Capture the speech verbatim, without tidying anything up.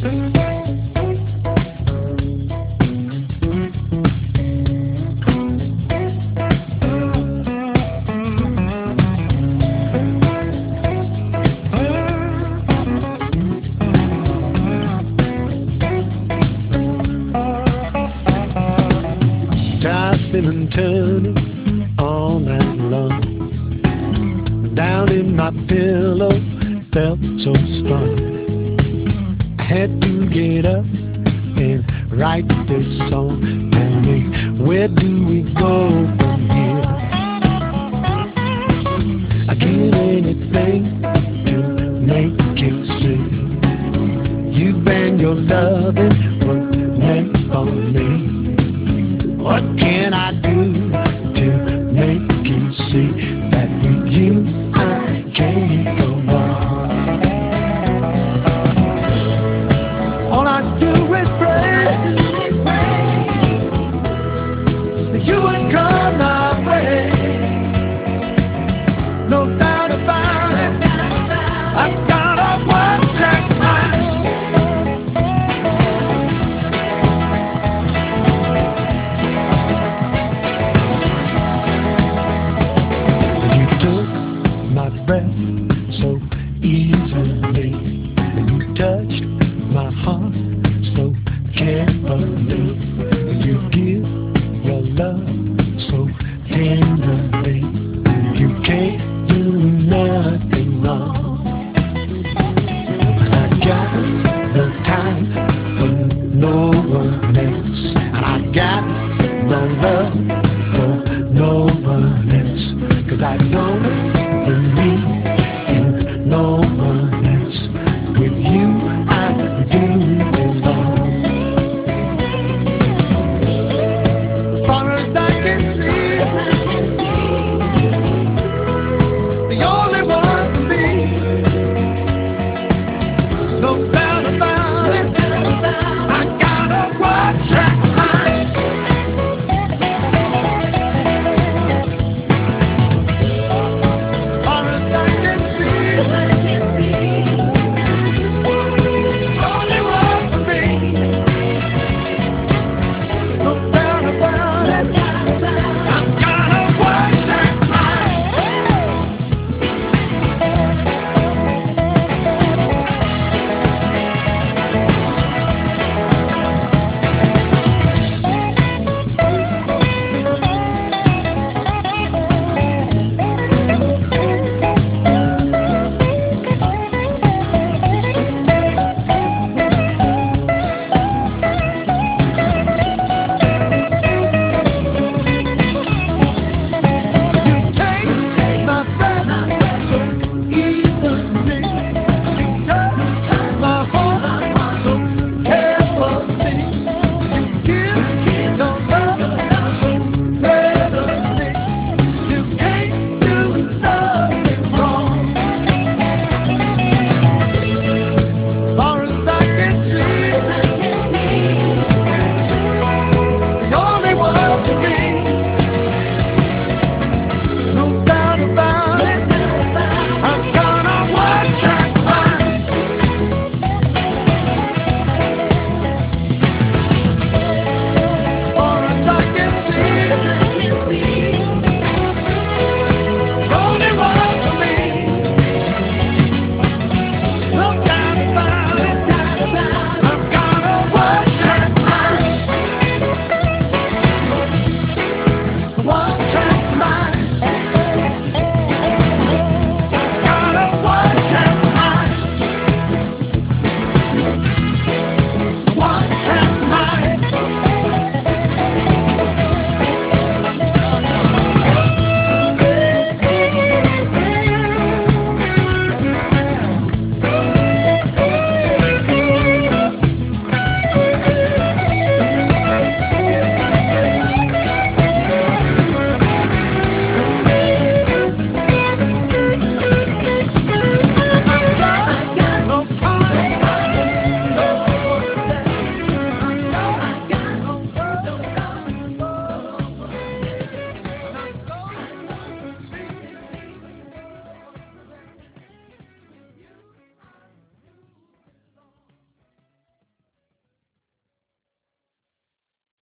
Tossing and turning all night long. Down in my pillow, felt so strong. I had to get up and write this song. Tell me, where do we go from here? I give anything to make you see. You and your loving were meant for me. What can I do to make you see that with you I can't go wrong? All I do is pray that you would come my way. No doubt about it, I've got a one-track mind. My breath so easily, and you touched my heart